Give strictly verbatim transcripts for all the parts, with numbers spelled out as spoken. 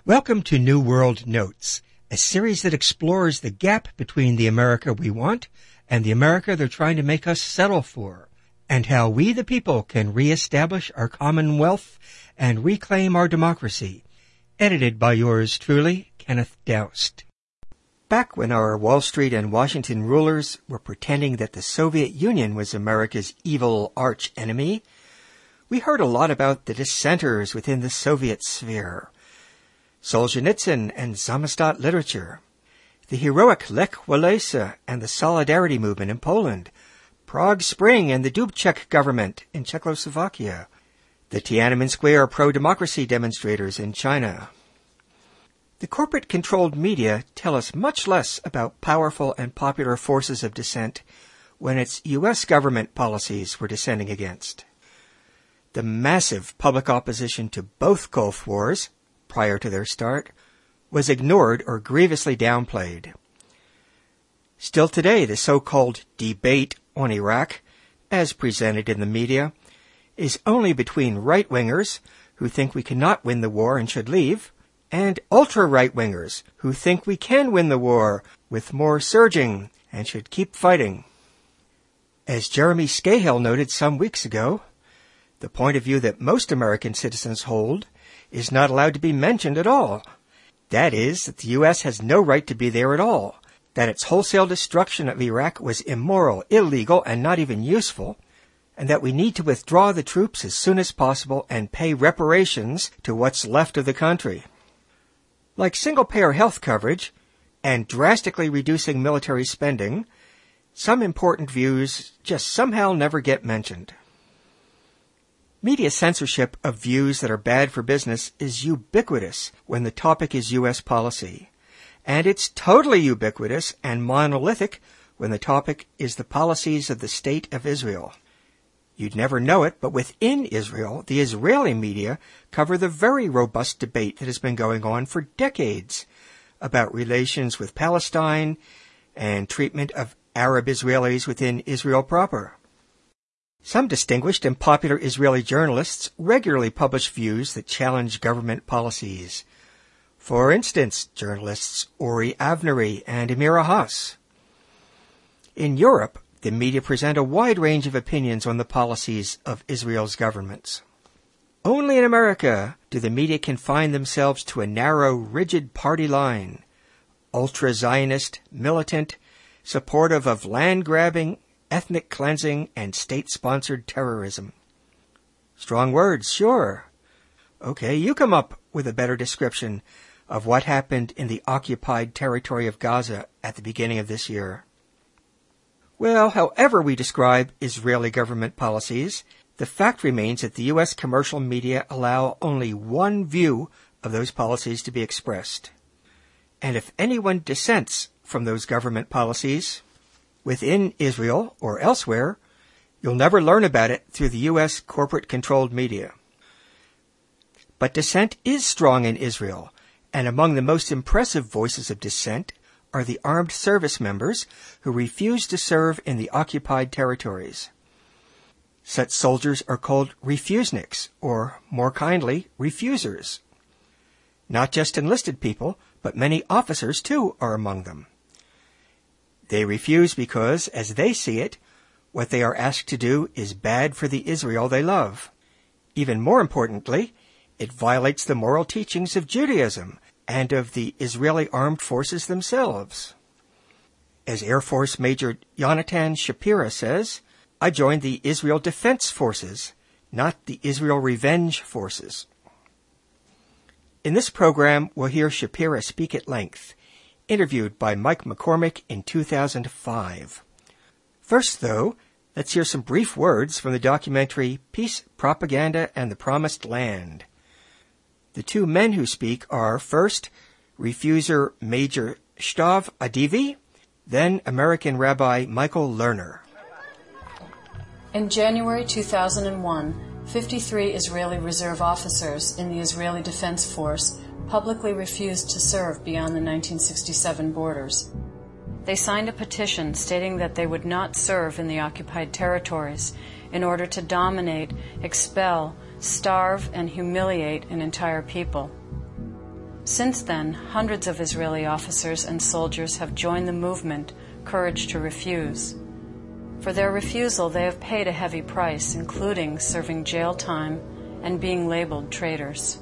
Welcome to New World Notes, a series that explores the gap between the America we want and the America they're trying to make us settle for, and how we the people can reestablish our commonwealth and reclaim our democracy. Edited by yours truly, Kenneth Doust. Back when our Wall Street and Washington rulers were pretending that the Soviet Union was America's evil arch-enemy, we heard a lot about the dissenters within the Soviet sphere. Solzhenitsyn and Samizdat literature, the heroic Lech Walesa and the Solidarity movement in Poland, Prague Spring and the Dubček government in Czechoslovakia, the Tiananmen Square pro-democracy demonstrators in China. The corporate-controlled media tell us much less about powerful and popular forces of dissent when it's U S government policies we're dissenting against. The massive public opposition to both Gulf Wars, prior to their start, was ignored or grievously downplayed. Still today, the so-called debate on Iraq, as presented in the media, is only between right-wingers who think we cannot win the war and should leave, and ultra-right-wingers who think we can win the war with more surging and should keep fighting. As Jeremy Scahill noted some weeks ago, the point of view that most American citizens hold is not allowed to be mentioned at all. That is, that the U S has no right to be there at all, that its wholesale destruction of Iraq was immoral, illegal, and not even useful, and that we need to withdraw the troops as soon as possible and pay reparations to what's left of the country. Like single-payer health coverage and drastically reducing military spending, some important views just somehow never get mentioned. Media censorship of views that are bad for business is ubiquitous when the topic is U S policy, and it's totally ubiquitous and monolithic when the topic is the policies of the State of Israel. You'd never know it, but within Israel, the Israeli media cover the very robust debate that has been going on for decades about relations with Palestine and treatment of Arab Israelis within Israel proper. Some distinguished and popular Israeli journalists regularly publish views that challenge government policies. For instance, journalists Ori Avnery and Amira Haas. In Europe, the media present a wide range of opinions on the policies of Israel's governments. Only in America do the media confine themselves to a narrow, rigid party line, ultra-Zionist, militant, supportive of land-grabbing, ethnic cleansing, and state-sponsored terrorism. Strong words, sure. Okay, you come up with a better description of what happened in the occupied territory of Gaza at the beginning of this year. Well, however we describe Israeli government policies, the fact remains that the U S commercial media allow only one view of those policies to be expressed. And if anyone dissents from those government policies, within Israel or elsewhere, you'll never learn about it through the U S corporate-controlled media. But dissent is strong in Israel, and among the most impressive voices of dissent are the armed service members who refuse to serve in the occupied territories. Such soldiers are called refuseniks, or, more kindly, refusers. Not just enlisted people, but many officers, too, are among them. They refuse because, as they see it, what they are asked to do is bad for the Israel they love. Even more importantly, it violates the moral teachings of Judaism and of the Israeli armed forces themselves. As Air Force Major Yonatan Shapira says, I joined the Israel Defense Forces, not the Israel Revenge Forces. In this program, we'll hear Shapira speak at length, interviewed by Mike McCormick in two thousand five. First, though, let's hear some brief words from the documentary Peace, Propaganda, and the Promised Land. The two men who speak are, first, refuser Major Shtav Adivi, then American Rabbi Michael Lerner. In January two thousand one, fifty-three Israeli reserve officers in the Israeli Defense Force publicly refused to serve beyond the nineteen sixty-seven borders. They signed a petition stating that they would not serve in the occupied territories in order to dominate, expel, starve, and humiliate an entire people. Since then, hundreds of Israeli officers and soldiers have joined the movement, Courage to Refuse. For their refusal, they have paid a heavy price, including serving jail time and being labeled traitors.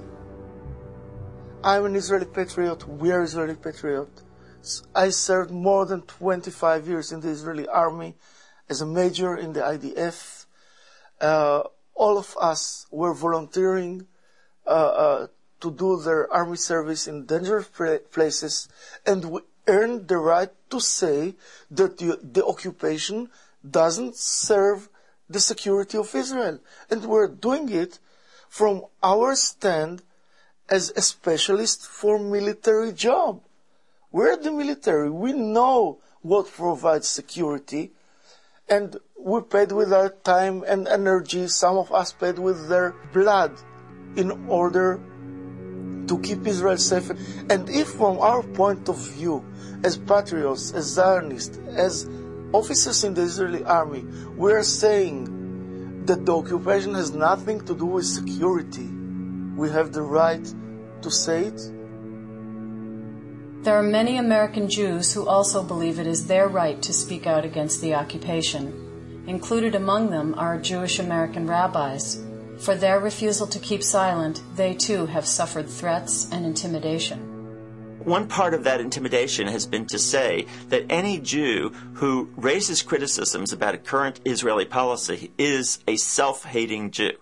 I'm an Israeli patriot. We are Israeli patriots. I served more than twenty-five years in the Israeli army as a major in the I D F. Uh, all of us were volunteering uh, uh, to do their army service in dangerous places, and we earned the right to say that the, the occupation doesn't serve the security of Israel. And we're doing it from our stand as a specialist for military job. We're the military. We know what provides security, and we paid with our time and energy. Some of us paid with their blood in order to keep Israel safe. And if from our point of view, as patriots, as Zionists, as officers in the Israeli army, we are saying that the occupation has nothing to do with security, we have the right to say it. There are many American Jews who also believe it is their right to speak out against the occupation. Included among them are Jewish American rabbis. For their refusal to keep silent, they too have suffered threats and intimidation. One part of that intimidation has been to say that any Jew who raises criticisms about a current Israeli policy is a self-hating Jew.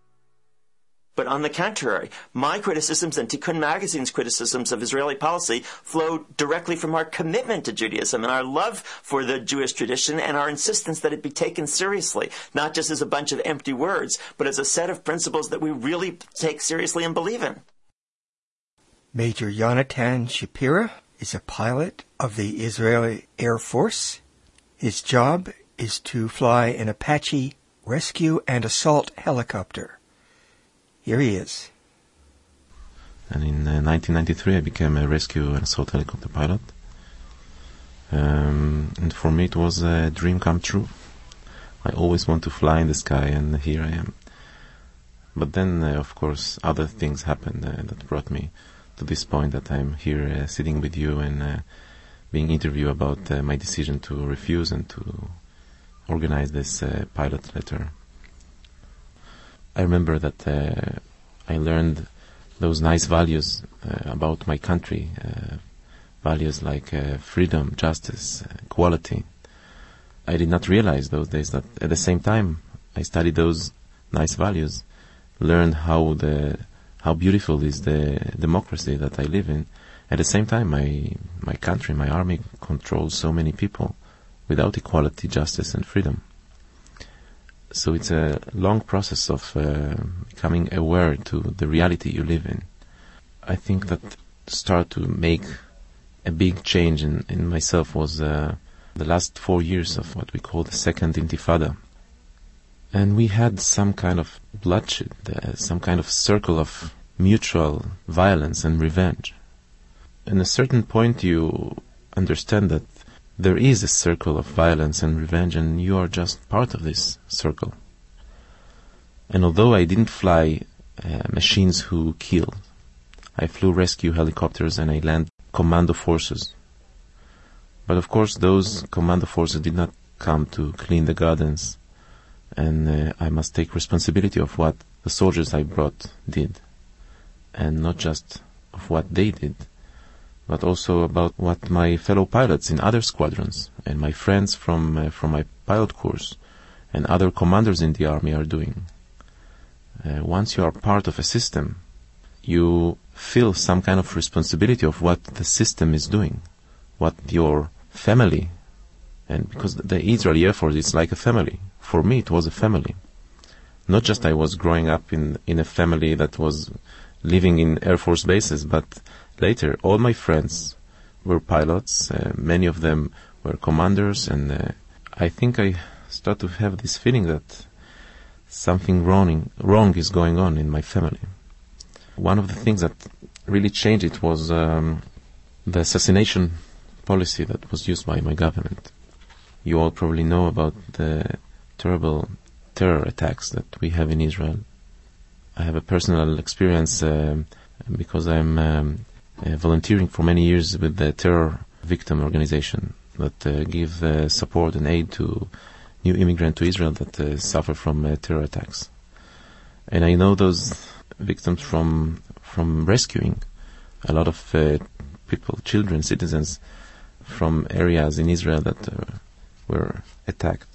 But on the contrary, my criticisms and Tikkun Magazine's criticisms of Israeli policy flow directly from our commitment to Judaism and our love for the Jewish tradition and our insistence that it be taken seriously, not just as a bunch of empty words, but as a set of principles that we really take seriously and believe in. Major Yonatan Shapira is a pilot of the Israeli Air Force. His job is to fly an Apache rescue and assault helicopter. Here he is. And in uh, nineteen ninety-three, I became a rescue and assault helicopter pilot. Um, and for me, it was a dream come true. I always want to fly in the sky, and here I am. But then, uh, of course, other things happened uh, that brought me to this point that I'm here uh, sitting with you and uh, being interviewed about uh, my decision to refuse and to organize this uh, pilot letter. I remember that uh, I learned those nice values uh, about my country, uh, values like uh, freedom, justice, uh, equality. I did not realize those days that at the same time I studied those nice values, learned how the how beautiful is the democracy that I live in. At the same time, my my country, my army controls so many people without equality, justice, and freedom. So it's a long process of uh, becoming aware to the reality you live in. I think that start to make a big change in, in myself was uh, the last four years of what we call the Second Intifada. And we had some kind of bloodshed, uh, some kind of circle of mutual violence and revenge. At a certain point you understand that there is a circle of violence and revenge, and you are just part of this circle. And although I didn't fly uh, machines who killed, I flew rescue helicopters and I landed commando forces. But of course those commando forces did not come to clean the gardens, and uh, I must take responsibility of what the soldiers I brought did, and not just of what they did, but also about what my fellow pilots in other squadrons and my friends from uh, from my pilot course and other commanders in the army are doing. Uh, once you are part of a system, you feel some kind of responsibility of what the system is doing, what your family, and because the Israeli Air Force is like a family. For me, it was a family. Not just I was growing up in, in a family that was living in Air Force bases, but later, all my friends were pilots. Uh, many of them were commanders, and uh, I think I start to have this feeling that something wrong, wrong is going on in my family. One of the things that really changed it was um, the assassination policy that was used by my government. You all probably know about the terrible terror attacks that we have in Israel. I have a personal experience uh, because I'm um, uh, volunteering for many years with the terror victim organization that uh, give uh, support and aid to new immigrants to Israel that uh, suffer from uh, terror attacks. And I know those victims from from rescuing a lot of uh, people, children, citizens from areas in Israel that uh, were attacked.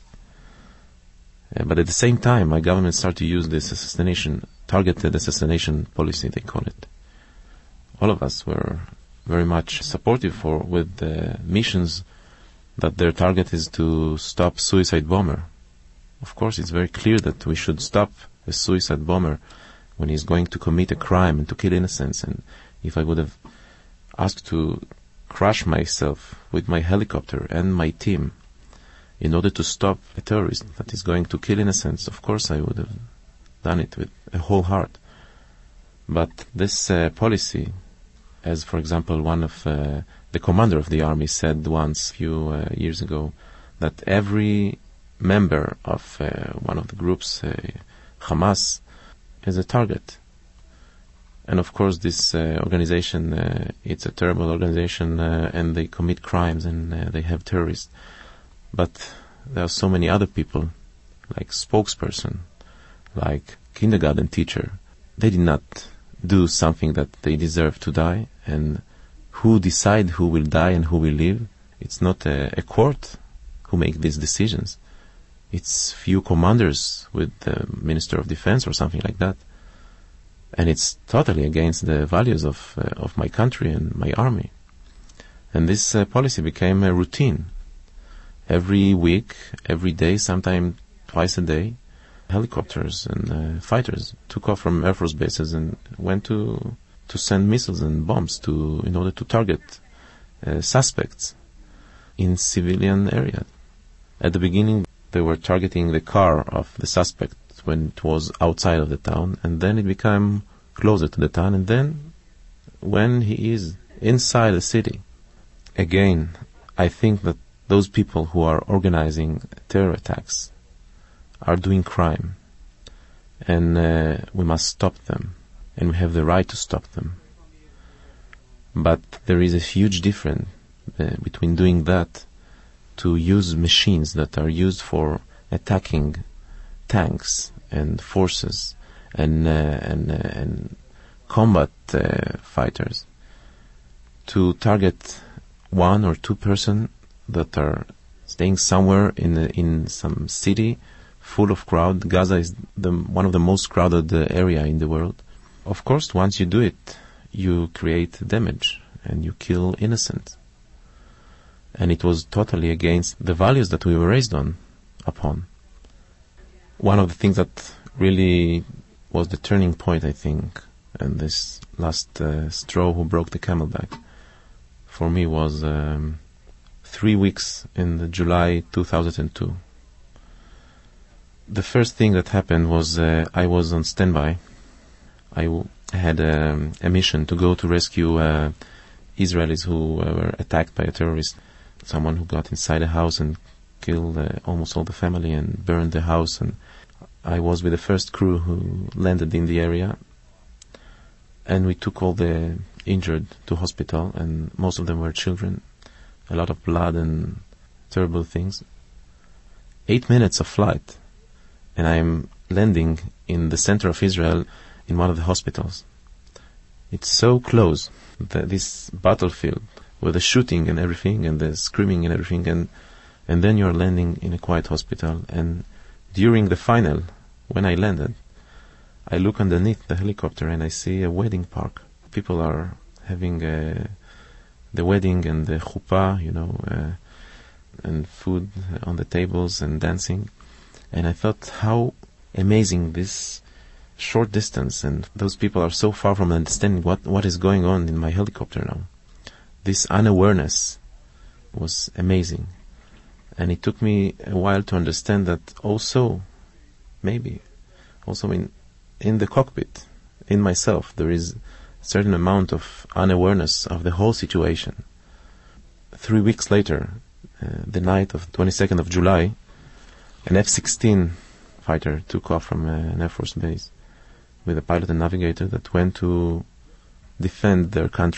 Uh, but at the same time, my government started to use this assassination, targeted assassination policy, they call it. All of us were very much supportive for with the missions that their target is to stop suicide bomber. Of course, it's very clear that we should stop a suicide bomber when he's going to commit a crime and to kill innocents. And if I would have asked to crash myself with my helicopter and my team in order to stop a terrorist that is going to kill innocents, of course I would have done it with a whole heart. But this uh, policy, as for example one of uh, the commander of the army said once a few uh, years ago, that every member of uh, one of the groups, uh, Hamas, is a target. And of course this uh, organization, uh, it's a terrible organization uh, and they commit crimes and uh, they have terrorists. But there are so many other people, like spokesperson, like kindergarten teacher. They did not do something that they deserve to die. And who decide who will die and who will live? It's not a, a court who make these decisions. It's few commanders with the Minister of Defense or something like that. And it's totally against the values of uh, of my country and my army. And this uh, policy became a routine. Every week, every day, sometimes twice a day, helicopters and uh, fighters took off from Air Force bases and went to to send missiles and bombs to in order to target uh, suspects in civilian areas. At the beginning, they were targeting the car of the suspect when it was outside of the town, and then it became closer to the town, and then when he is inside the city. Again, I think that those people who are organizing terror attacks are doing crime, and uh, we must stop them, and we have the right to stop them. But there is a huge difference uh, between doing that to use machines that are used for attacking tanks and forces and uh, and uh, and combat uh, fighters, to target one or two person that are staying somewhere in a, in some city full of crowd. Gaza is the one of the most crowded uh, area in the world. Of course, once you do it, you create damage and you kill innocents. And it was totally against the values that we were raised on upon. One of the things that really was the turning point, I think, and this last uh, straw who broke the camel back, for me was um, three weeks in the July two thousand two. The first thing that happened was uh, I was on standby. I w- had um, a mission to go to rescue uh, Israelis who uh, were attacked by a terrorist, someone who got inside a house and killed uh, almost all the family and burned the house. And I was with the first crew who landed in the area, and we took all the injured to hospital, and most of them were children. A lot of blood and terrible things. Eight minutes of flight, and I'm landing in the center of Israel in one of the hospitals. It's so close, the, this battlefield, with the shooting and everything, and the screaming and everything, and and then you're landing in a quiet hospital. And during the final, when I landed, I look underneath the helicopter and I see a wedding park. People are having uh, the wedding and the chuppah, you know, uh, and food on the tables and dancing. And I thought how amazing this short distance, and those people are so far from understanding what, what is going on in my helicopter now. This unawareness was amazing. And it took me a while to understand that also, maybe, also in in the cockpit, in myself, there is a certain amount of unawareness of the whole situation. Three weeks later, uh, the night of twenty-second of July, an F sixteen fighter took off from uh, an Air Force base with a pilot and navigator that went to defend their country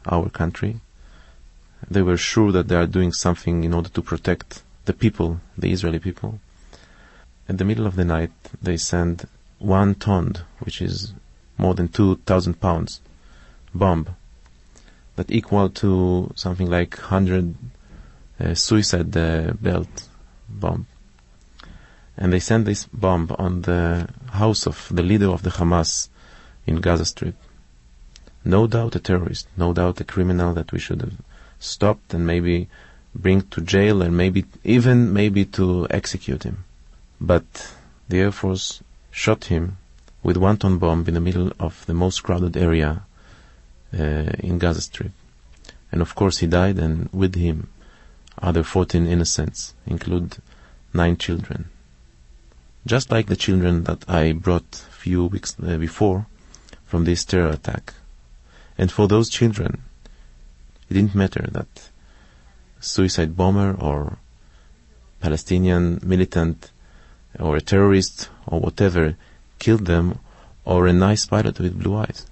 our country. They were sure that they are doing something in order to protect the people, the Israeli people. At the middle of the night, they send one ton, which is more than two thousand pounds, bomb, that equal to something like one hundred uh, suicide uh, belt bomb. And they send this bomb on the house of the leader of the Hamas in Gaza Strip. No doubt a terrorist, no doubt a criminal that we should have stopped and maybe bring to jail and maybe even maybe to execute him. But the Air Force shot him with one ton bomb in the middle of the most crowded area uh, in Gaza Strip. And of course he died, and with him other fourteen innocents, include nine children. Just like the children that I brought a few weeks uh, before from this terror attack. And for those children, it didn't matter that suicide bomber or Palestinian militant or a terrorist or whatever killed them, or a nice pilot with blue eyes.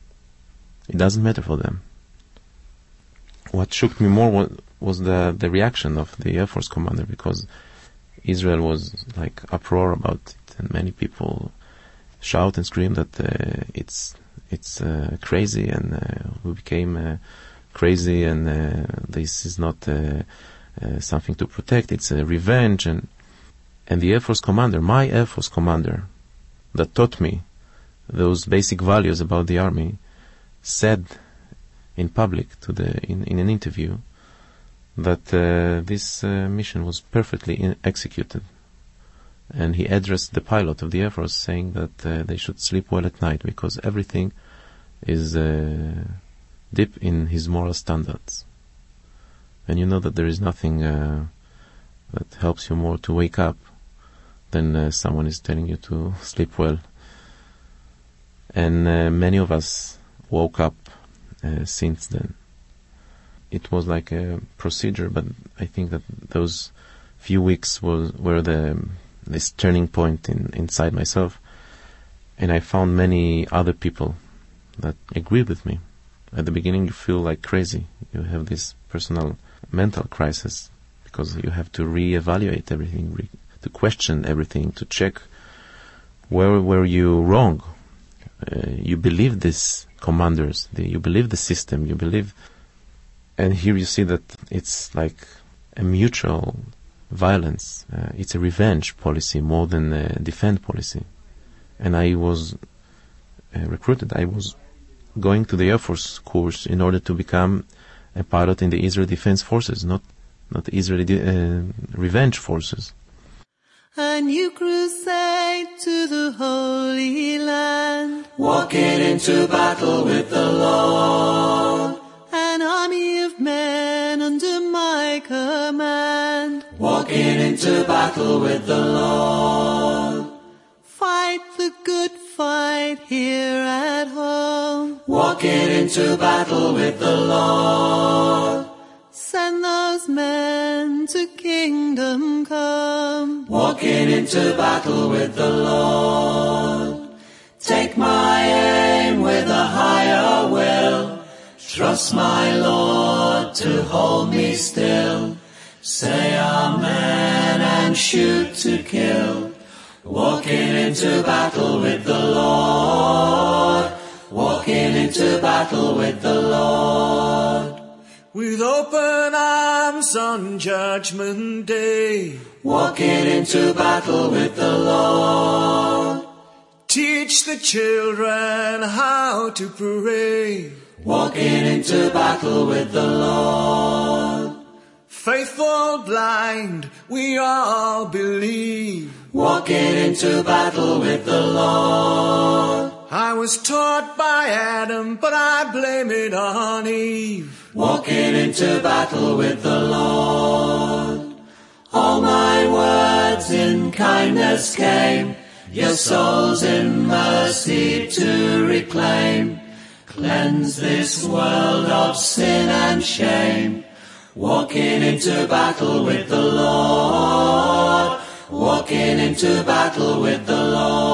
It doesn't matter for them. What shocked me more was, was the, the reaction of the Air Force commander, because Israel was like uproar about it, and many people shout and scream that uh, it's it's uh, crazy, and uh, we became uh, crazy, and uh, this is not uh, uh, something to protect, it's a revenge. And and the Air Force commander, my Air Force commander, that taught me those basic values about the army, said in public to the in, in an interview that uh, this uh, mission was perfectly in- executed. And he addressed the pilot of the Air Force saying that uh, they should sleep well at night, because everything is uh, deep in his moral standards. And you know that there is nothing uh, that helps you more to wake up than uh, someone is telling you to sleep well. And uh, many of us woke up uh, since then. It was like a procedure, but I think that those few weeks was were the this turning point in, inside myself, and I found many other people that agreed with me. At the beginning you feel like crazy. You have this personal mental crisis, because you have to re-evaluate everything, re- to question everything, to check where were you wrong. Uh, you believe these commanders, the, you believe the system, you believe, and here you see that it's like a mutual violence. Uh, it's a revenge policy more than a defend policy. And I was uh, recruited. I was going to the Air Force course in order to become a pilot in the Israeli Defense Forces, not not the Israeli de- uh, revenge forces. A new crusade to the Holy Land, walking into battle with the Lord. An army of men under my command, walking into battle with the Lord. Fight the good fight here at home, walking into battle with the Lord. Send those men to kingdom come, walking into battle with the Lord. Take my aim with a higher will, trust my Lord to hold me still. Say amen and shoot to kill, walking into battle with the Lord, walking into battle with the Lord. With open arms on Judgment Day, walking into battle with the Lord. Teach the children how to pray, walking into battle with the Lord. Faithful blind, we all believe, walking into battle with the Lord. I was taught by Adam, but I blame it on Eve, walking into battle with the Lord. All my words in kindness came, your souls in mercy to reclaim. Cleanse this world of sin and shame, walking into battle with the Lord, walking into battle with the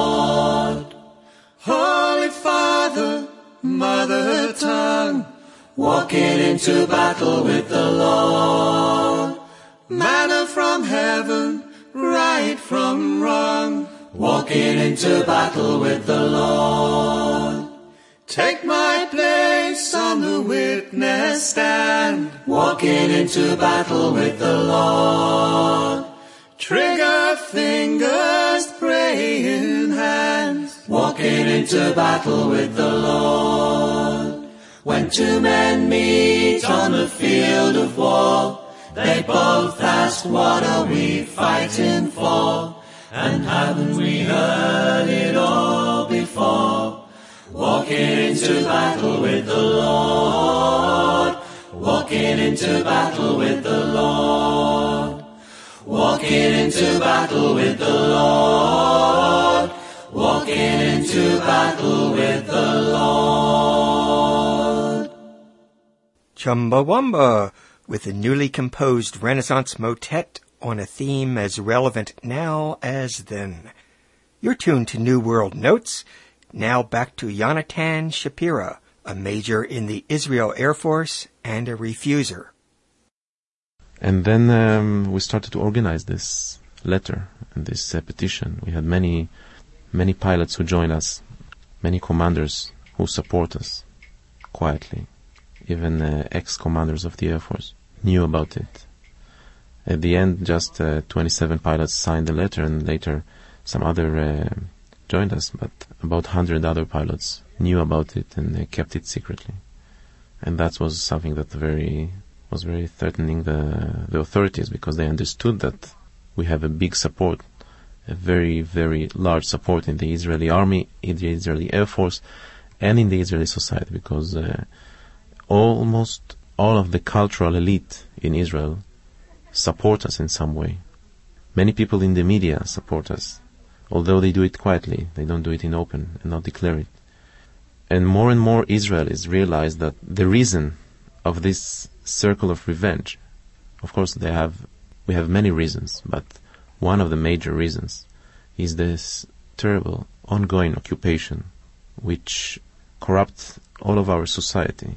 Lord. Holy Father, Mother Tongue, walking into battle with the Lord. Manna from heaven, right from wrong, walking into battle with the Lord. Take my place on the witness stand, walking into battle with the Lord. Trigger fingers, praying hands, walking into battle with the Lord. When two men meet on the field of war, they both ask, what are we fighting for? And haven't we heard it all before? Walking into battle with the Lord, walking into battle with the Lord, walking into battle with the Lord, walking into battle with the Lord. Chumbawamba, with a newly composed Renaissance motet on a theme as relevant now as then. You're tuned to New World Notes. Now back to Yonatan Shapira, a major in the Israel Air Force and a refuser. And then um, we started to organize this letter and this uh, petition. We had many, many pilots who joined us, many commanders who support us quietly. Even uh, ex-commanders of the Air Force knew about it. At the end, just uh, twenty-seven pilots signed the letter, and later some other uh, joined us, but about one hundred other pilots knew about it and uh, kept it secretly. And that was something that very was very threatening the, the authorities, because they understood that we have a big support, a very, very large support in the Israeli army, in the Israeli Air Force, and in the Israeli society, because uh, almost all of the cultural elite in Israel support us in some way. Many people in the media support us, although they do it quietly. They don't do it in open and not declare it. And more and more Israelis realize that the reason of this circle of revenge, of course they have, we have many reasons, but one of the major reasons is this terrible ongoing occupation which corrupts all of our society.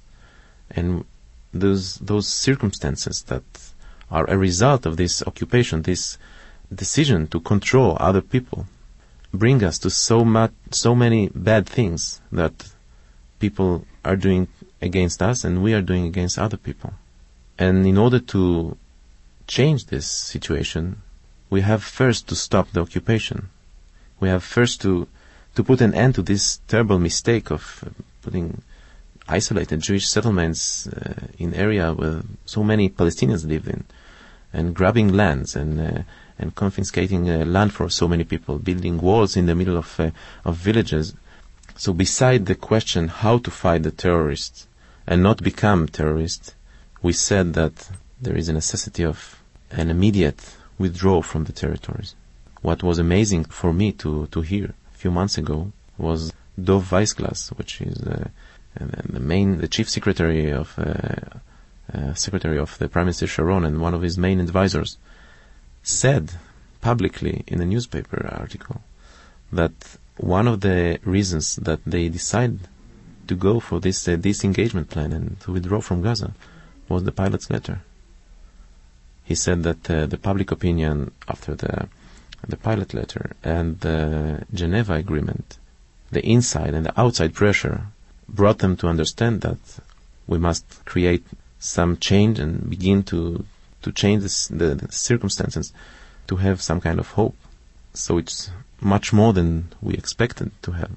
And those those circumstances that are a result of this occupation, this decision to control other people, bring us to so much, so many bad things that people are doing against us and we are doing against other people. And in order to change this situation, we have first to stop the occupation. We have first to to put an end to this terrible mistake of uh, putting isolated Jewish settlements uh, in area where so many Palestinians live in, and grabbing lands and uh, and confiscating uh, land for so many people, building walls in the middle of uh, of villages. So beside the question how to fight the terrorists and not become terrorists, we said that there is a necessity of an immediate withdrawal from the territories. What was amazing for me to, to hear a few months ago was Dov Weissglass, which is uh, the main, the chief secretary of uh, uh, secretary of the Prime Minister Sharon and one of his main advisors, said publicly in a newspaper article that one of the reasons that they decided to go for this uh, disengagement plan and to withdraw from Gaza was the pilot's letter. He said that uh, the public opinion after the the pilot letter and the Geneva Agreement, the inside and the outside pressure, brought them to understand that we must create some change and begin to to change this, the, the circumstances, to have some kind of hope. So it's much more than we expected to have.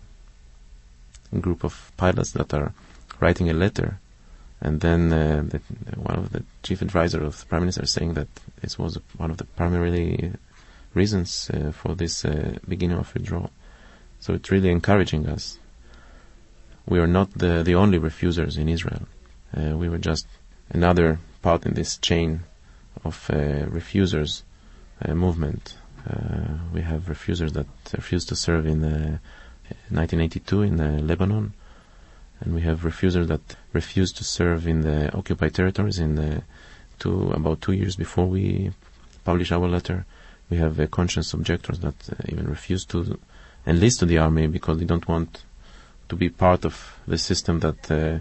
A group of pilots that are writing a letter, and then uh, the, one of the chief advisor of the Prime Minister saying that this was one of the primary reasons uh, for this uh, beginning of withdrawal. So it's really encouraging us. We are not the, the only refusers in Israel. Uh, we were just another part in this chain of uh, refusers uh, movement. Uh, we have refusers that refused to serve in uh, nineteen eighty-two in uh, Lebanon, and we have refusers that refused to serve in the occupied territories in the two, about two years before we published our letter. We have uh, conscience objectors that uh, even refuse to enlist to the army because they don't want to be part of the system that uh,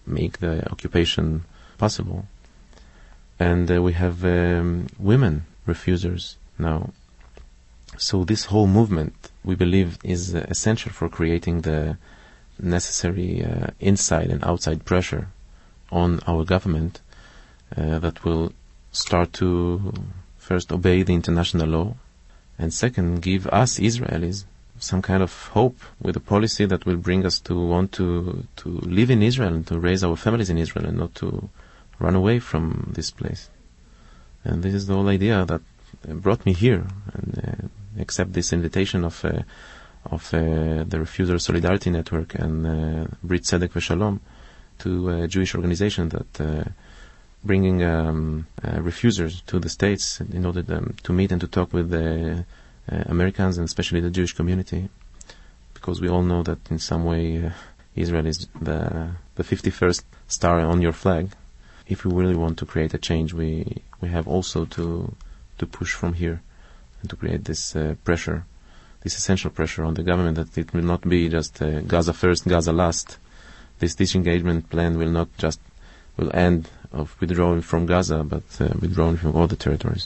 make the occupation possible. And uh, we have um, women refusers now. So this whole movement, we believe, is uh, essential for creating the necessary uh, inside and outside pressure on our government uh, that will start to first obey the international law, and second, give us Israelis some kind of hope with a policy that will bring us to want to to live in Israel and to raise our families in Israel and not to run away from this place. And this is the whole idea that brought me here, and uh, accept this invitation of uh, of uh, the Refuser Solidarity Network and uh, Brit Tzedek V'Shalom, to a Jewish organization that uh, bringing um, uh, refusers to the States in order to, to meet and to talk with the uh, Americans and especially the Jewish community, because we all know that in some way uh, Israel is the the fifty-first star on your flag. If we really want to create a change, we we have also to to push from here and to create this uh, pressure, this essential pressure on the government that it will not be just uh, Gaza first, Gaza last. This disengagement plan will not just will end of withdrawing from Gaza, but uh, withdrawing from all the territories.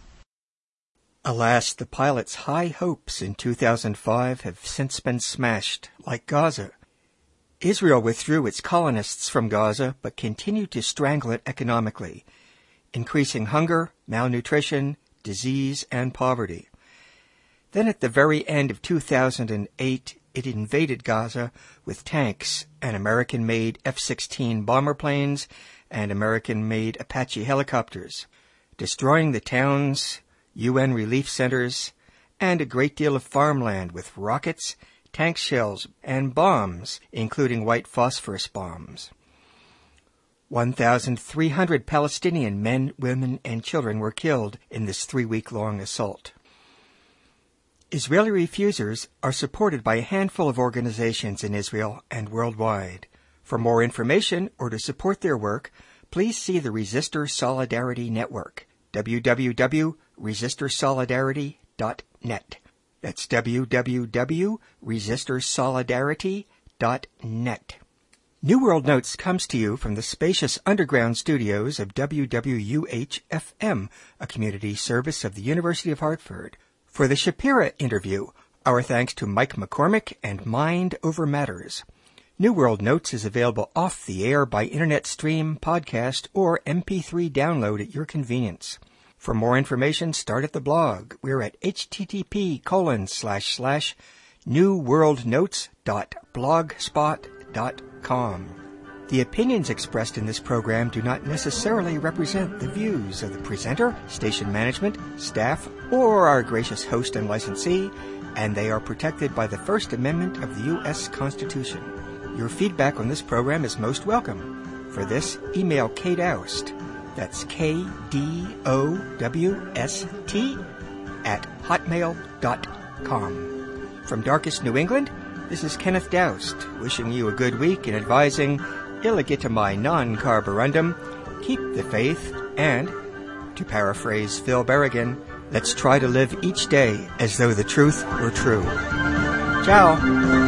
Alas, the pilot's high hopes in two thousand five have since been smashed, like Gaza. Israel withdrew its colonists from Gaza, but continued to strangle it economically, increasing hunger, malnutrition, disease, and poverty. Then at the very end of two thousand eight, it invaded Gaza with tanks and American-made F sixteen bomber planes and American-made Apache helicopters, destroying the towns, U N relief centers, and a great deal of farmland with rockets, tank shells, and bombs, including white phosphorus bombs. one thousand three hundred Palestinian men, women, and children were killed in this three-week-long assault. Israeli refusers are supported by a handful of organizations in Israel and worldwide. For more information or to support their work, please see the Resistor Solidarity Network, w w w dot resistor solidarity dot net. That's w w w dot resistor solidarity dot net. New World Notes comes to you from the spacious underground studios of W W U H F M, a community service of the University of Hartford. For the Shapira interview, our thanks to Mike McCormick and Mind Over Matters. New World Notes is available off the air by internet stream, podcast, or M P three download at your convenience. For more information, start at the blog. We're at http colon slash slash newworldnotes dot blogspot dot com. The opinions expressed in this program do not necessarily represent the views of the presenter, station management, staff, or our gracious host and licensee, and they are protected by the First Amendment of the U S Constitution. Your feedback on this program is most welcome. For this, email Kate Oust. That's K D O W S T at hotmail dot com. From darkest New England, this is Kenneth Doust, wishing you a good week and advising illegitimi non carborundum, keep the faith, and, to paraphrase Phil Berrigan, let's try to live each day as though the truth were true. Ciao!